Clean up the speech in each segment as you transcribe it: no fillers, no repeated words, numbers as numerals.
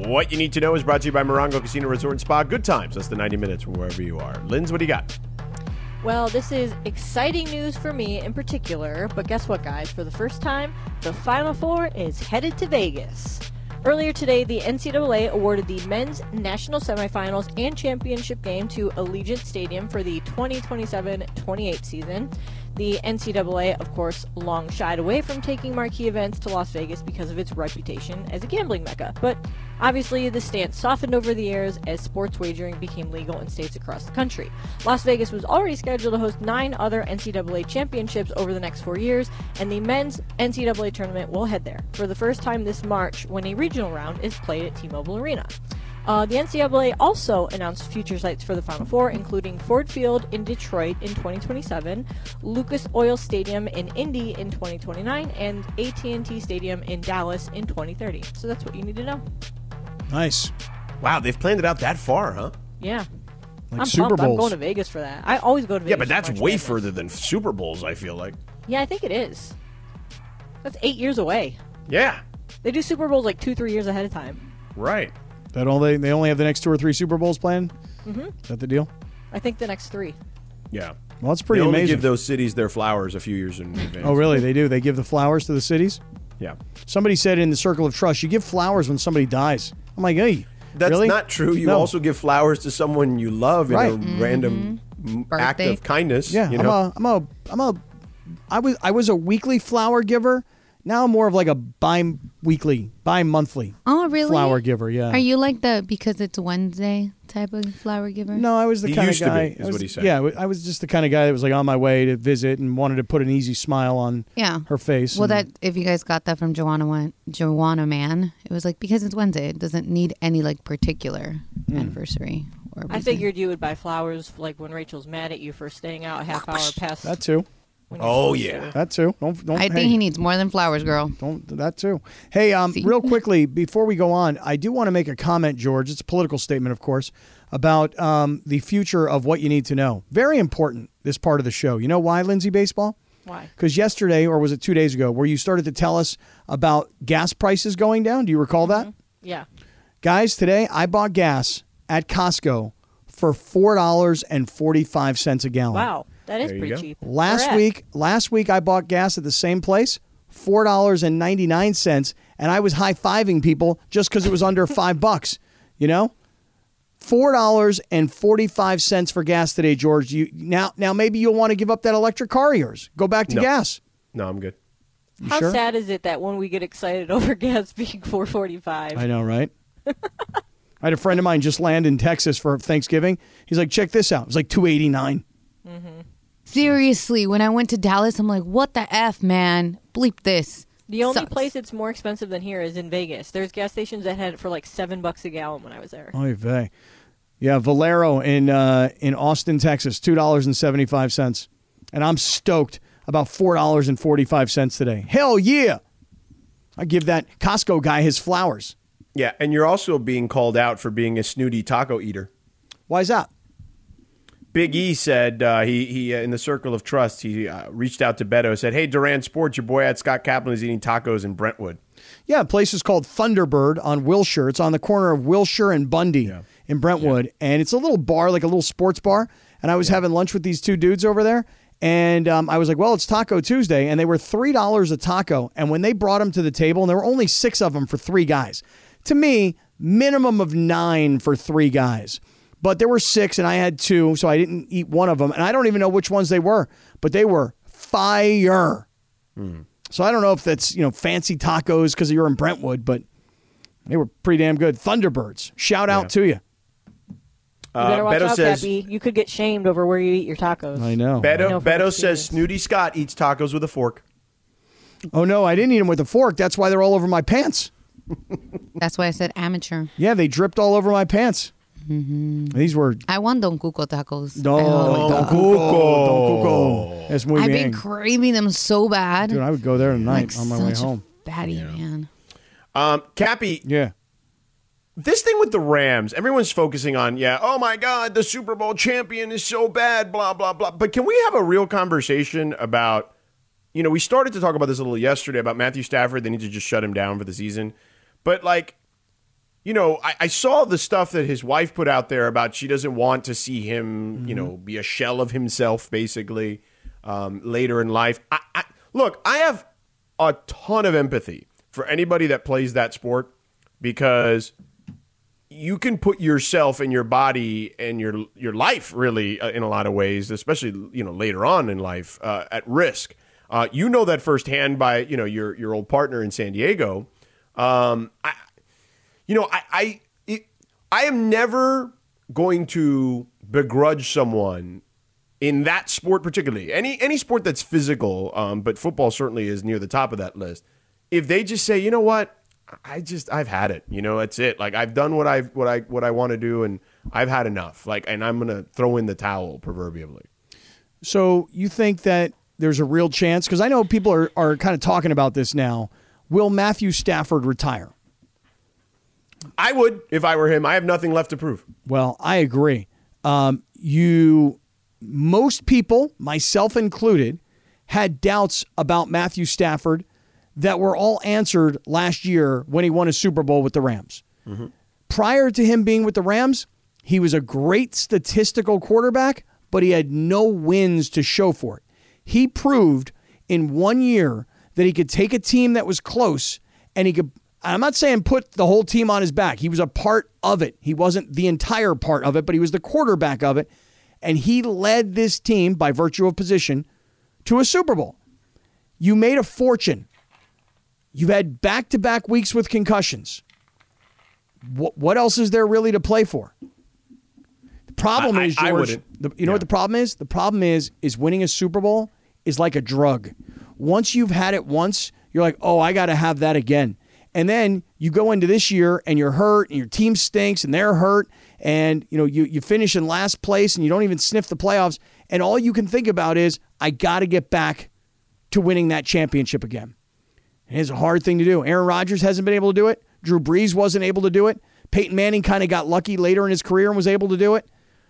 What you need to know is brought to you by Morongo Casino Resort and Spa. Good times, less than 90 minutes from wherever you are. Linz, what do you got? Well, this is exciting news for me in particular, but guess what, guys? For the first time, the Final Four is headed to Vegas. Earlier today, the NCAA awarded the men's national semifinals and championship game to Allegiant Stadium for the 2027-28 season. The NCAA, of course, long shied away from taking marquee events to Las Vegas because of its reputation as a gambling mecca. But obviously, the stance softened over the years as sports wagering became legal in states across the country. Las Vegas was already scheduled to host 9 other NCAA championships over the next 4 years, and the men's NCAA tournament will head there for the first time this March when a regional round is played at T-Mobile Arena. The NCAA also announced future sites for the Final Four, including Ford Field in Detroit in 2027, Lucas Oil Stadium in Indy in 2029, and AT&T Stadium in Dallas in 2030. So that's what you need to know. Nice. Wow, they've planned it out that far, huh? Yeah. Like I'm Super pumped. I'm Bowls. going to Vegas for that. I always go to Vegas. Yeah, but that's for March way Madness. further than Super Bowls, I feel like. Yeah, I think it is. That's 8 years away. Yeah, They do Super Bowls like 2-3 years ahead of time. right. That all they only have the next 2 or 3 Super Bowls planned? Mm-hmm. Is that the deal? I think the next 3. Yeah. Well, that's pretty They only amazing. give those cities their flowers a few years in advance. Oh, really? They do? They give the flowers to the cities? Yeah. Somebody said in the Circle of Trust, you give flowers when somebody dies. I'm like, hey, That's really? not true. You No. also give flowers to someone you love Right. in a random act Birthday. of kindness. Yeah, you know? I was a weekly flower giver. Now I'm more of like a bi-monthly Oh, really? flower giver. Yeah. Are you like the because it's Wednesday type of flower giver? No, I was the He kind of used to be, guy. is I was- what he said. Yeah, I was just the kind of guy that was like on my way to visit and wanted to put an easy smile on Yeah. her face. Well, and- that if you guys got that from Joanna Man, it was like because it's Wednesday, it doesn't need any like particular anniversary or. I reason. figured you would buy flowers like when Rachel's mad at you for staying out a half hour past. that too. when you're Oh, supposed yeah. to. That too. Don't. I hey, think he needs more than flowers, girl. Don't that too. Hey, See? real quickly before we go on, I do want to make a comment, George. It's a political statement, of course, about the future of what you need to know. Very important. This part of the show. You know why, Lindsay Baseball? Why? Because yesterday, or was it 2 days ago, where you started to tell us about gas prices going down. Do you recall that? Yeah. Guys, today I bought gas at Costco for $4.45 a gallon. Wow. That is There you pretty go. cheap. Last Where at? week I bought gas at the same place, $4.99, and I was high-fiving people just because it was under $5. You know, $4.45 for gas today, George. Now maybe you'll want to give up that electric car of yours. Go back to No. gas. No, I'm good. You How sure? sad is it that when we get excited over gas being $4.45? I know, right? I had a friend of mine just land in Texas for Thanksgiving. He's like, check this out. It was like $2.89. Seriously, when I went to Dallas, I'm like, what the F, man? Bleep this. The only Sucks. place it's more expensive than here is in Vegas. There's gas stations that had it for like $7 a gallon when I was there. Oy vey. Yeah, Valero in Austin, Texas, $2.75. And I'm stoked about $4.45 today. Hell yeah. I give that Costco guy his flowers. Yeah, and you're also being called out for being a snooty taco eater. Why is that? Big E said he in the Circle of Trust, he reached out to Beto, said, hey, Duran Sports, your boy at Scott Kaplan is eating tacos in Brentwood. Yeah, a place is called Thunderbird on Wilshire. It's on the corner of Wilshire and Bundy Yeah. in Brentwood. And it's a little bar, like a little sports bar. And I was having lunch with these two dudes over there. And I was like, well, it's Taco Tuesday. And they were $3 a taco. And when they brought them to the table, and there were only 6 of them for 3 guys. To me, minimum of 9 for 3 guys. But there were 6 and I had 2, so I didn't eat one of them. And I don't even know which ones they were, but they were fire. So I don't know if that's, fancy tacos because you're in Brentwood, but they were pretty damn good. Thunderbirds, shout out to you. You better watch Beto out, says, Cappy. You could get shamed over where you eat your tacos. I know. I know from Beto experience. says Snooty Scott eats tacos with a fork. Oh, no, I didn't eat them with a fork. That's why they're all over my pants. That's why I said amateur. Yeah, they dripped all over my pants. These were... I want Don Cuco tacos. Don Cuco. Es muy I've bien. been craving them so bad. Dude, I would go there tonight Like on my way such a home. Fatty, man. Cappy, Yeah. this thing with the Rams, everyone's focusing on, oh my God, the Super Bowl champion is so bad, blah, blah, blah. But can we have a real conversation about, we started to talk about this a little yesterday about Matthew Stafford. They need to just shut him down for the season. But, I saw the stuff that his wife put out there about she doesn't want to see him, be a shell of himself, basically, later in life. Look, I have a ton of empathy for anybody that plays that sport because you can put yourself and your body and your life, really, in a lot of ways, especially later on in life, at risk. That firsthand by your old partner in San Diego. I am never going to begrudge someone in that sport, particularly any sport that's physical, but football certainly is near the top of that list. If they just say, you know what, I've had it. That's it. Like I've done what I want to do, and I've had enough. And I'm gonna throw in the towel, proverbially. So you think that there's a real chance? Because I know people are kind of talking about this now. Will Matthew Stafford retire? I would if I were him. I have nothing left to prove. Well, I agree. Most people, myself included, had doubts about Matthew Stafford that were all answered last year when he won a Super Bowl with the Rams. Mm-hmm. Prior to him being with the Rams, he was a great statistical quarterback, but he had no wins to show for it. He proved in 1 year that he could take a team that was close and he could, I'm not saying put the whole team on his back. He was a part of it. He wasn't the entire part of it, but he was the quarterback of it. And he led this team, by virtue of position, to a Super Bowl. You made a fortune. You've had back-to-back weeks with concussions. What else is there really to play for? The problem is, George, what the problem is? The problem is winning a Super Bowl is like a drug. Once you've had it once, you're like, oh, I got to have that again. And then you go into this year and you're hurt and your team stinks and they're hurt and you finish in last place and you don't even sniff the playoffs. And all you can think about is, I got to get back to winning that championship again. And it's a hard thing to do. Aaron Rodgers hasn't been able to do it. Drew Brees wasn't able to do it. Peyton Manning kind of got lucky later in his career and was able to do it.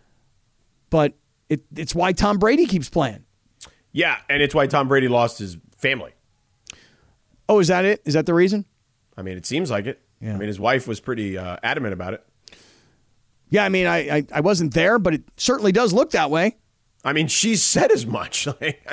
But it's why Tom Brady keeps playing. Yeah, and it's why Tom Brady lost his family. Oh, is that it? Is that the reason? I mean, it seems like it. Yeah. I mean, his wife was pretty adamant about it. Yeah, I mean, I wasn't there, but it certainly does look that way. I mean, she's said as much.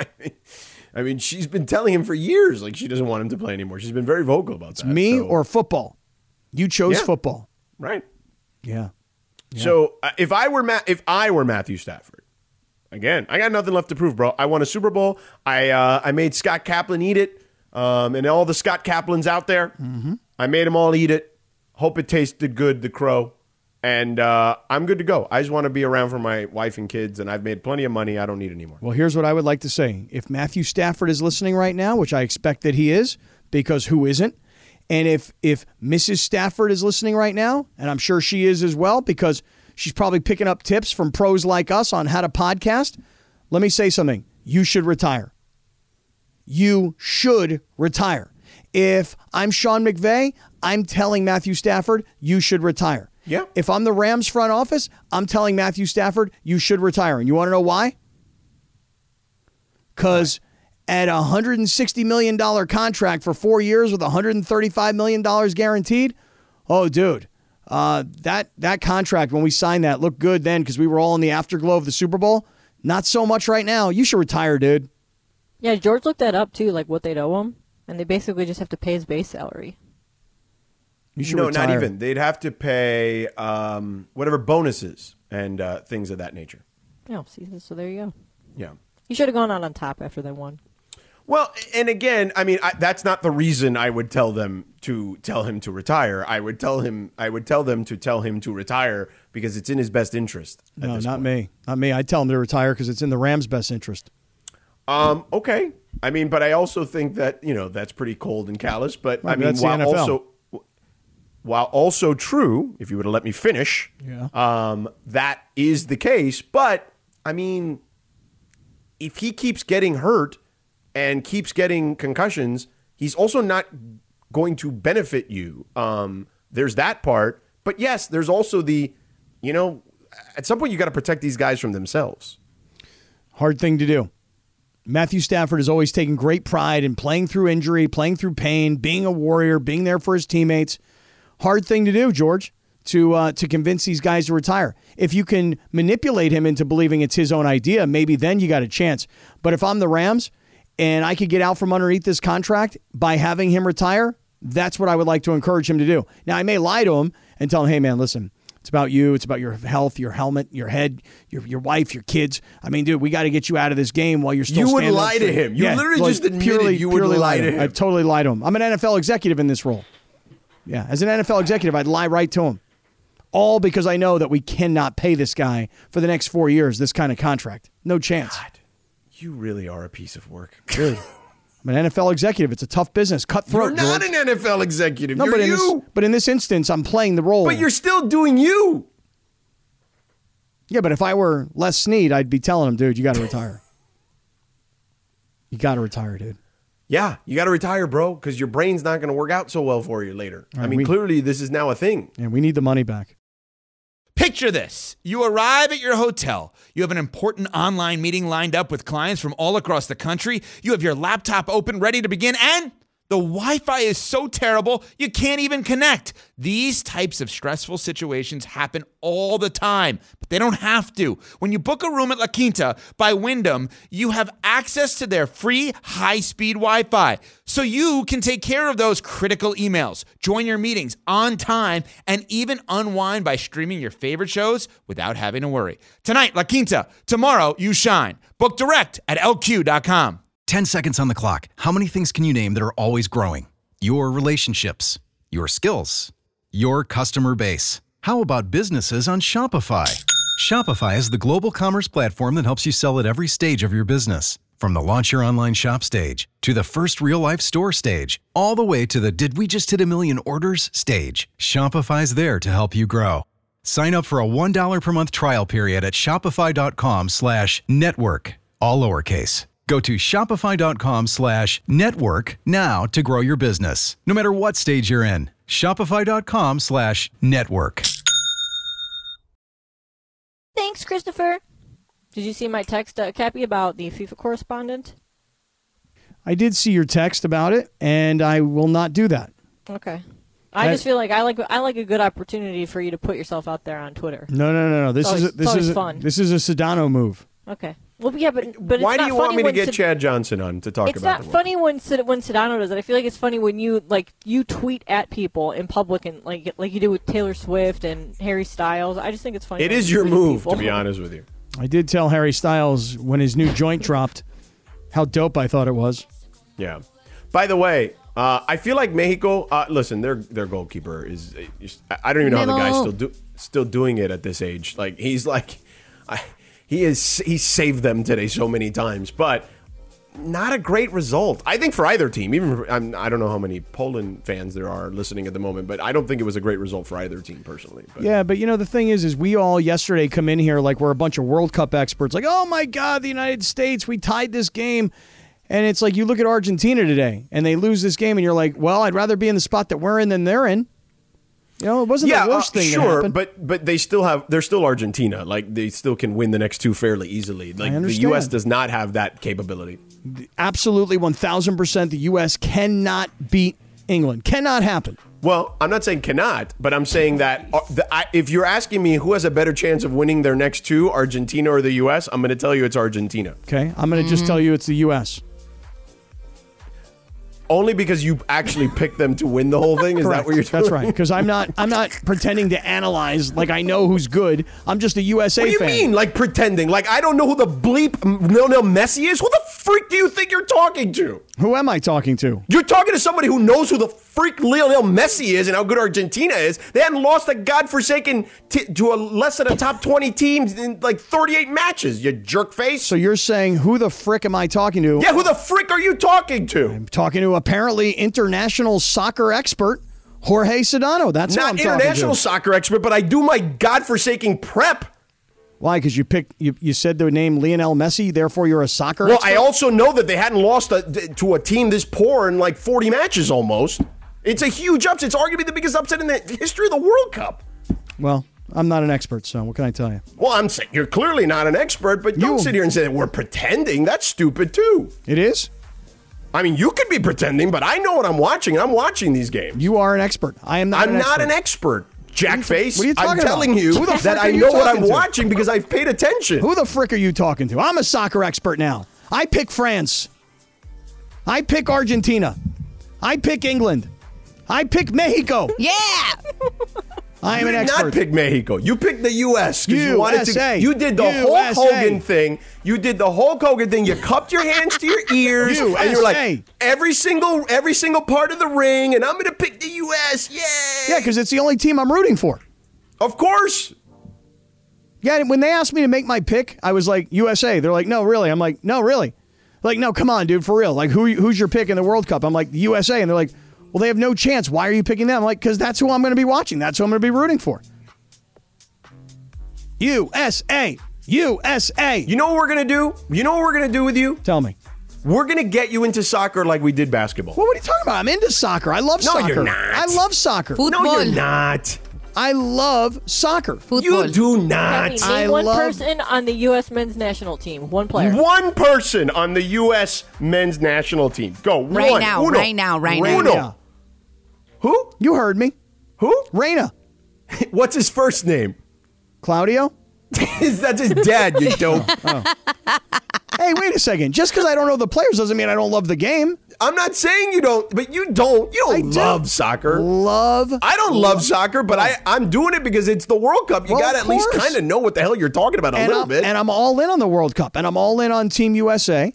I mean, she's been telling him for years, she doesn't want him to play anymore. She's been very vocal about that. Me or football? You chose football. Right. Yeah. So if I were Matthew Stafford, again, I got nothing left to prove, bro. I won a Super Bowl. I made Scott Kaplan eat it, and all the Scott Kaplans out there. Mm-hmm. I made them all eat it. Hope it tasted good, the crow. And I'm good to go. I just want to be around for my wife and kids, and I've made plenty of money. I don't need any more. Well, here's what I would like to say. If Matthew Stafford is listening right now, which I expect that he is, because who isn't? And if Mrs. Stafford is listening right now, and I'm sure she is as well, because she's probably picking up tips from pros like us on how to podcast, let me say something. You should retire. You should retire. If I'm Sean McVay, I'm telling Matthew Stafford, you should retire. Yeah. If I'm the Rams front office, I'm telling Matthew Stafford, you should retire. And you want to know why? Because at a $160 million contract for 4 years with $135 million guaranteed, oh, dude, that contract, when we signed that, looked good then because we were all in the afterglow of the Super Bowl. Not so much right now. You should retire, dude. Yeah, George looked that up, too, what they'd owe him. And they basically just have to pay his base salary. You should retire. Not even. They'd have to pay whatever bonuses and things of that nature. Yeah, see, so there you go. Yeah. He should have gone out on top after they won. Well, and again, I mean, that's not the reason I would tell them to tell him to retire. I would tell them to tell him to retire because it's in his best interest. No, not me. Not me. I'd tell him to retire because it's in the Rams' best interest. Okay. I mean, but I also think that, that's pretty cold and callous. But right, I mean, while also true, if you would have let me finish, that is the case. But I mean, if he keeps getting hurt and keeps getting concussions, he's also not going to benefit you. There's that part. But yes, there's also the, at some point you got to protect these guys from themselves. Hard thing to do. Matthew Stafford has always taken great pride in playing through injury, playing through pain, being a warrior, being there for his teammates. hard thing to do, George, to convince these guys to retire. If you can manipulate him into believing it's his own idea, maybe then you got a chance. But if I'm the Rams and I could get out from underneath this contract by having him retire, that's what I would like to encourage him to do. Now, I may lie to him and tell him, hey, man, listen, it's about you. It's about your health, your helmet, your head, your wife, your kids. I mean, dude, we got to get you out of this game while you're still You would standing up lie to straight. him. You literally just admitted you would lie to him. I'd totally lie to him. I'm an NFL executive in this role. Yeah, as an NFL executive, I'd lie right to him. All because I know that we cannot pay this guy for the next 4 years, this kind of contract. No chance. God, you really are a piece of work. Really. I'm an NFL executive. It's a tough business. Cutthroat. You're not George. an NFL executive. No, You're you. but in this instance, I'm playing the role. But you're still doing you. Yeah, but if I were Les Snead, I'd be telling him, dude, you got to retire. You got to retire, dude. Yeah, you got to retire, bro, because your brain's not going to work out so well for you later. Right, I mean, clearly this is now a thing. And we need the money back. Picture this. You arrive at your hotel. You have an important online meeting lined up with clients from all across the country. You have your laptop open, ready to begin, and the Wi-Fi is so terrible, you can't even connect. These types of stressful situations happen all the time, but they don't have to. When you book a room at La Quinta by Wyndham, you have access to their free high-speed Wi-Fi, so you can take care of those critical emails, join your meetings on time, and even unwind by streaming your favorite shows without having to worry. Tonight, La Quinta. Tomorrow, you shine. Book direct at lq.com. 10 seconds on the clock. How many things can you name that are always growing? Your relationships, your skills, your customer base. How about businesses on Shopify? Shopify is the global commerce platform that helps you sell at every stage of your business. From the launch your online shop stage, to the first real-life store stage, all the way to the did we just hit a million orders stage. Shopify's there to help you grow. Sign up for a $1 per month trial period at shopify.com/network, all lowercase. Go to shopify.com/network now to grow your business, no matter what stage you're in. Shopify.com/network. Thanks, Christopher. Did you see my text, Cappy, about the FIFA correspondent? I did see your text about it, and I will not do that. Okay. I just feel like I like a good opportunity for you to put yourself out there on Twitter. No. This is fun. This is a Sedano move. Okay. Well, yeah, but Why it's do you not want me to when get Chad Johnson on to talk It's about not the funny when Sedano does it. I feel like it's funny when you tweet at people in public and like you do with Taylor Swift and Harry Styles. I just think it's funny. It when is you your tweet at move, people. to be honest with you. I did tell Harry Styles when his new joint dropped how dope I thought it was. Yeah. By the way, I feel like Mexico. Listen, their goalkeeper is. I don't even know how the guy's still doing it at this age. Like he's saved them today so many times, but not a great result. I think for either team. I don't know how many Poland fans there are listening at the moment, but I don't think it was a great result for either team personally. But. Yeah, but the thing is we all yesterday come in here like we're a bunch of World Cup experts. Like, oh my God, the United States, we tied this game. And it's like you look at Argentina today and they lose this game and you're like, well, I'd rather be in the spot that we're in than they're in. It wasn't the worst thing that happened. But they're still Argentina. Like they still can win the next two fairly easily. Like the U.S. does not have that capability. Absolutely, 1,000%. The U.S. cannot beat England. Cannot happen. Well, I'm not saying cannot, but I'm saying that if you're asking me who has a better chance of winning their next two, Argentina or the U.S., I'm going to tell you it's Argentina. Okay, I'm going to just tell you it's the U.S. Only because you actually picked them to win the whole thing? Is Correct. that what you're doing? That's right. Because I'm not pretending to analyze like I know who's good. I'm just a USA fan. What do you mean, like pretending? Like I don't know who the bleep Lionel Messi is? Who the freak do you think you're talking to? Who am I talking to? You're talking to somebody who knows who the freak Lionel Messi is and how good Argentina is. They hadn't lost a godforsaken to a less than a top 20 team in like 38 matches, you jerk face. So you're saying who the frick am I talking to? Yeah, who the frick are you talking to? I'm talking to apparently international soccer expert Jorge Sedano. That's who I'm talking to. Not international soccer expert, but I do my godforsaken prep. Why? Because you said the name Lionel Messi, therefore you're a soccer expert? Well, I also know that they hadn't lost to a team this poor in like 40 matches almost. It's a huge upset. It's arguably the biggest upset in the history of the World Cup. Well, I'm not an expert, so what can I tell you? Well, I'm saying you're clearly not an expert, but don't sit here and say that we're pretending. That's stupid, too. It is? I mean, you could be pretending, but I know what I'm watching. I'm watching these games. You are an expert. I am not. I'm not an expert, Jackface. What are you talking I'm telling about? you Who the frick that are I you know what I'm talking to? watching because I've paid attention. Who the frick are you talking to? I'm a soccer expert now. I pick France. I pick Argentina. I pick England. I pick Mexico. Yeah. I am You an did expert. not pick Mexico. You picked the U.S. because you wanted to. USA. You did the Hulk USA. Hogan thing. You did the Hulk Hogan thing. You cupped your hands to your ears, and you're USA. like every single part of the ring, and I'm going to pick the U.S. Yay! Yeah, because it's the only team I'm rooting for. Of course. Yeah, when they asked me to make my pick, I was like, USA. They're like, no, really. I'm like, no, really. Like, no, come on, dude, for real. Like, who's your pick in the World Cup? I'm like, USA. And they're like, well, they have no chance. Why are you picking them? I'm like, because that's who I'm going to be watching. That's who I'm going to be rooting for. USA. USA. You know what we're going to do? You know what we're going to do with you? Tell me. We're going to get you into soccer like we did basketball. Well, what are you talking about? I'm into soccer. I love No, soccer. you're not. I love soccer. Football. No, you're not. I love soccer. Football. You do not. Name I one love- person on the U.S. men's national team. One player. One person on the U.S. men's national team. Go. Right One. now, Uno. right now, right now. Uno. Yeah. Who? You heard me. Who? Reina. What's his first name? Claudio. That's his dad, you dope. Hey, wait a second. Just because I don't know the players doesn't mean I don't love the game. I'm not saying you don't, but you don't. You I don't do. love soccer. Love. I don't love soccer, but I'm doing it because it's the World Cup. You Well, got to of at least course. kind of know what the hell you're talking about a little bit. And I'm all in on the World Cup, and I'm all in on Team USA.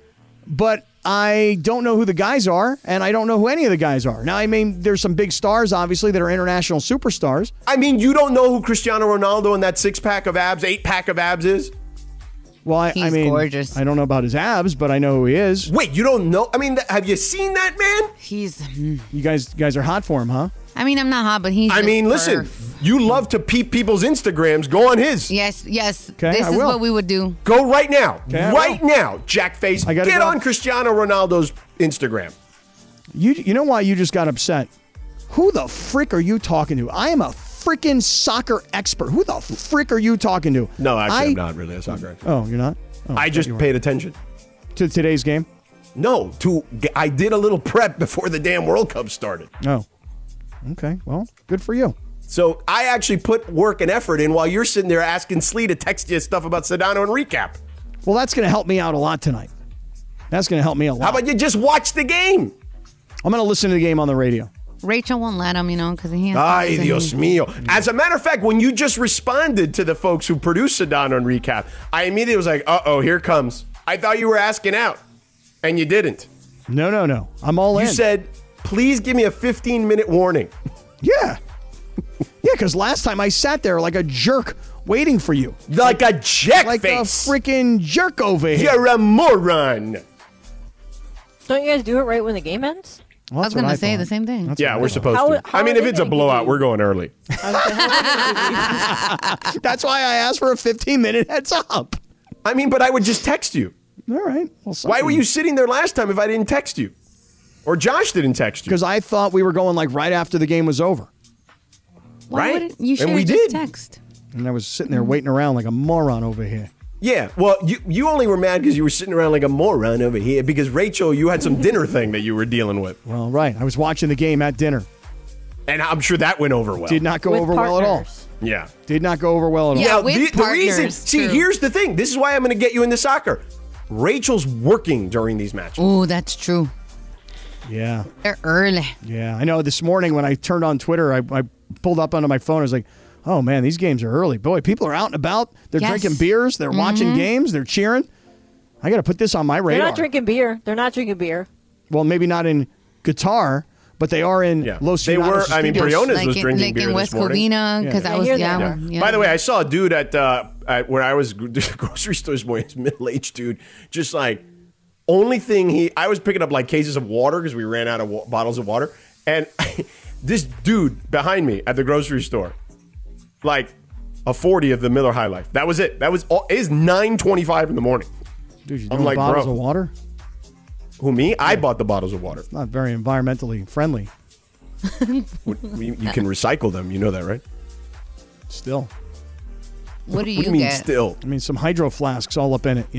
But I don't know who the guys are, and I don't know who any of the guys are. Now, I mean, there's some big stars, obviously, that are international superstars. I mean, you don't know who Cristiano Ronaldo and that 8-pack of abs is? Well, I He's mean, gorgeous. I don't know about his abs, but I know who he is. Wait, you don't know? I mean, have you seen that man? He's. You guys are hot for him, huh? I mean, I'm not hot, but he's. I just mean, listen, perf. you love to peep people's Instagrams. Go on his. Yes, yes. Okay, this I is will. what we would do. Go right now. Okay, I right will. now, Jackface. I gotta Get go. on Cristiano Ronaldo's Instagram. You know why you just got upset? Who the frick are you talking to? I am a freaking soccer expert. Who the frick are you talking to? No, actually, I'm not really a soccer expert. Oh, you're not? Oh, I thought just you were. paid attention. To today's game? No, I did a little prep before the damn World Cup started. Oh. Okay. Well, good for you. So I actually put work and effort in while you're sitting there asking Slee to text you stuff about Sedano and recap. Well, that's going to help me out a lot tonight. That's going to help me a lot. How about you just watch the game? I'm going to listen to the game on the radio. Rachel won't let him, because he has. Ay, something. Dios mío. As a matter of fact, when you just responded to the folks who produced Sedano and recap, I immediately was like, uh-oh, here it comes. I thought you were asking out, and you didn't. No. I'm all in. You said, please give me a 15-minute warning. Yeah. Yeah, because last time I sat there like a jerk waiting for you. Like a jackface. Like a freaking jerk over here. You're a moron. Don't you guys do it right when the game ends? Well, I was that's what going to say thought. the same thing. That's Yeah, what we're I thought. supposed How- to. how I mean, are if they it's a gonna give blowout, you- we're going early. That's why I asked for a 15-minute heads up. I mean, but I would just text you. All right. Well, Why were you sitting there last time if I didn't text you? Or Josh didn't text you? Because I thought we were going like right after the game was over. Why Right. wouldn't- You And should we have just did. text. And I was sitting there waiting around like a moron over here. Yeah, well, you only were mad because you were sitting around like a moron over here because, Rachel, you had some dinner thing that you were dealing with. Well, right. I was watching the game at dinner. And I'm sure that went over well. Did not go With over well at all. partners. Yeah. Did not go over well at all. Yeah. Now, with the reason, partners, see, true. here's the thing. This is why I'm going to get you into soccer. Rachel's working during these matches. Oh, that's true. Yeah. They're early. Yeah. I know this morning when I turned on Twitter, I pulled up onto my phone. I was like, oh, man, these games are early. Boy, people are out and about. They're Yes. drinking beers. They're watching games. They're cheering. I got to put this on my They're radar. not drinking beer. They're not drinking beer. Well, maybe not in Qatar, but they are in Yeah. Los They were- Unidos I mean, Studios. Briones was drinking like beer in this West morning. Covina, because Yeah. that I was hear yeah, that. yeah. By the way, I saw a dude at where I was grocery store this morning, this middle-aged dude, just like only thing I was picking up like cases of water because we ran out of bottles of water, and this dude behind me at the grocery store, like a 40 of the Miller High Life. That was it. That was all. It is 9:25 in the morning. Dude, you I'm doing like, bottles bro. of water? Who, me? I bought the bottles of water. Not very environmentally friendly. You can recycle them. You know that, right? Still. What do What you do you mean get? still? I mean, some hydro flasks all up in it, you know?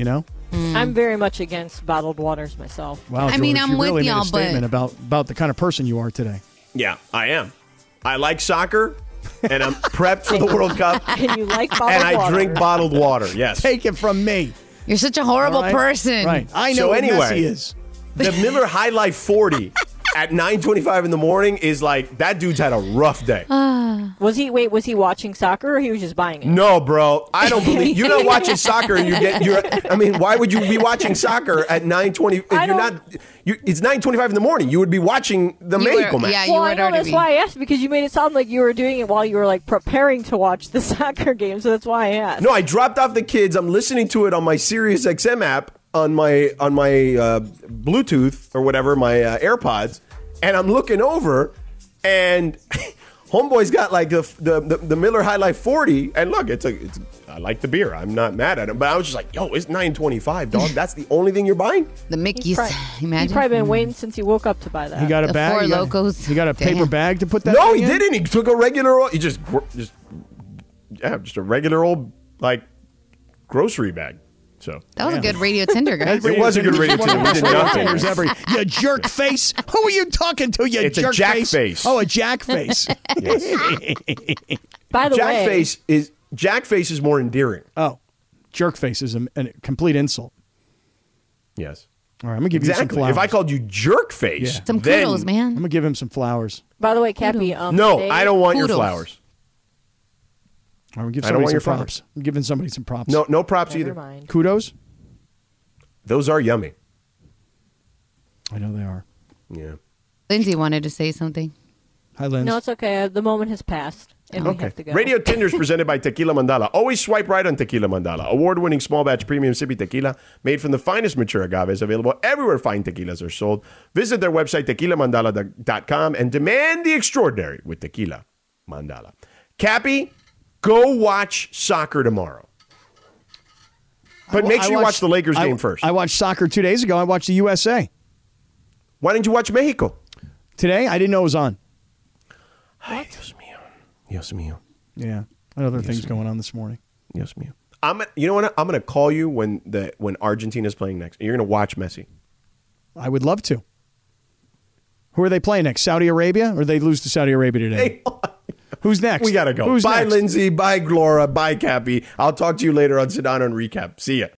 I'm very much against bottled waters myself. Wow, I mean, George, I'm you with really made y'all, a statement about the kind of person you are today. Yeah, I am. I like soccer, and I'm prepped for the World Cup, And you like bottled and I water. drink bottled water. Yes. Take it from me. You're such a horrible All right? person. Right. I know So what anyway- Messi is. The Miller High Life 40 at 9:25 in the morning is like, that dude's had a rough day. Was he watching soccer or he was just buying it? No, bro, I don't believe you're not watching soccer. And I mean, why would you be watching soccer at 9:20? If I you're don't- not, it's 9:25 in the morning. You would be watching the Mexico match. Yeah, you Well, would I know already that's be. why I asked, because you made it sound like you were doing it while you were like preparing to watch the soccer game, so that's why I asked. No, I dropped off the kids. I'm listening to it on my Sirius XM app on my Bluetooth or whatever, my AirPods, and I'm looking over, and homeboy's got like the Miller High Life 40, and look, I like the beer. I'm not mad at him, but I was just like, yo, it's 9:25, dog. That's the only thing you're buying? The Mickey's. He's Imagine. probably been waiting since he woke up to buy that. He got a The bag. Four He got- Locos. He got a paper Damn. bag to put that. No, thing he in? didn't. He took a regular. He just a regular old like grocery bag. So That was a good radio Tinder, guys. It was a good radio One of the Tinder. We best did radio nothing. Tinders ever. You jerk face. Who are you talking to? You It's a jerk jack face. Oh, a jack face. By the way, Jack face is more endearing. Oh, jerk face is a complete insult. Yes. All right, I'm gonna give you some Exactly. flowers. If I called you jerk face, Yeah. Some then- kudos, I'm man. gonna give him some flowers. by the way, Cappy. No, today- I don't want your Kudos. flowers. I'm gonna give I don't somebody want some your props. flowers. I'm giving somebody some props. No props Never either. mind. Kudos. Those are yummy. I know they are. Yeah. Lindsay wanted to say something. Hi, Lynn. No, it's okay. The moment has passed, and we have to go. Radio Tinder is presented by Tequila Mandala. Always swipe right on Tequila Mandala. Award-winning small batch premium sippy tequila made from the finest mature agaves, available everywhere fine tequilas are sold. Visit their website, tequilamandala.com, and demand the extraordinary with Tequila Mandala. Cappy, go watch soccer tomorrow. But make sure you watch the Lakers game first. I watched soccer 2 days ago. I watched the USA. Why didn't you watch Mexico? Today, I didn't know it was on. Ay, Dios mío. Dios mío. Yeah. I had other things going on this morning. Dios mío. You know what? I'm going to call you when Argentina's playing next. You're going to watch Messi. I would love to. Who are they playing next? Saudi Arabia? Or they lose to Saudi Arabia today? Who's next? We got to go. Who's Bye, next? Lindsay. Bye, Glora. Bye, Cappy. I'll talk to you later on Sedano and Recap. See ya.